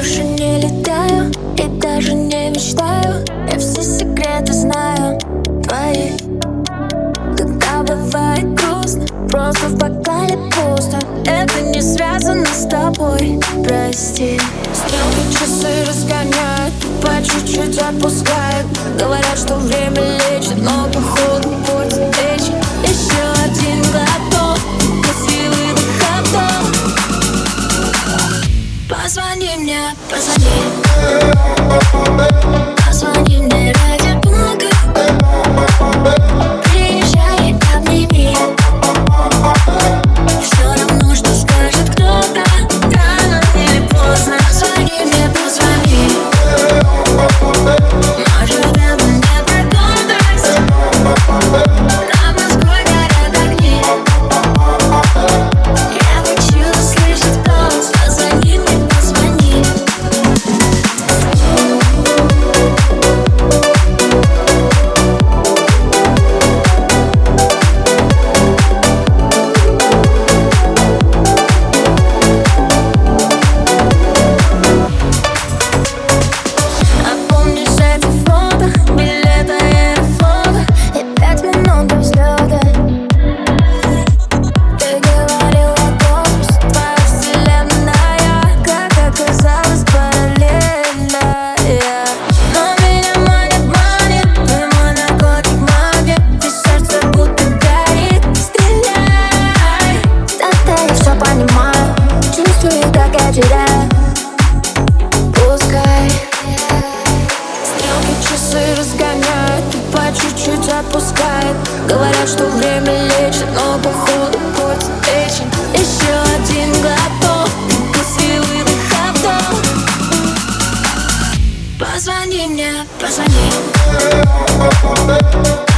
больше не летаю и даже не мечтаю. Я все секреты знаю твои. Когда бывает грустно, просто в бокале пусто. Это не связано с тобой, прости. Стрелки часы разгоняют, по чуть-чуть отпускают. Говорят, что время лечит, но походу портит печень. Еще один глоток, после выдоха вдох. Позвони мне, позвони. Позвони мне ради бога. Приезжай, обними. Все равно, что скажет кто-то, рано или поздно. Позвони мне, позвони. Может, это не про гордость. Над Москвой горят огни. Я хочу услышать голос. Позвони мне, позвони. Пускай стрелки часы разгоняют, по чуть-чуть отпускает. Говорят, что время лечит, но походу портит печень. Еще один глоток, после выдоха вдох. Позвони мне, позвони.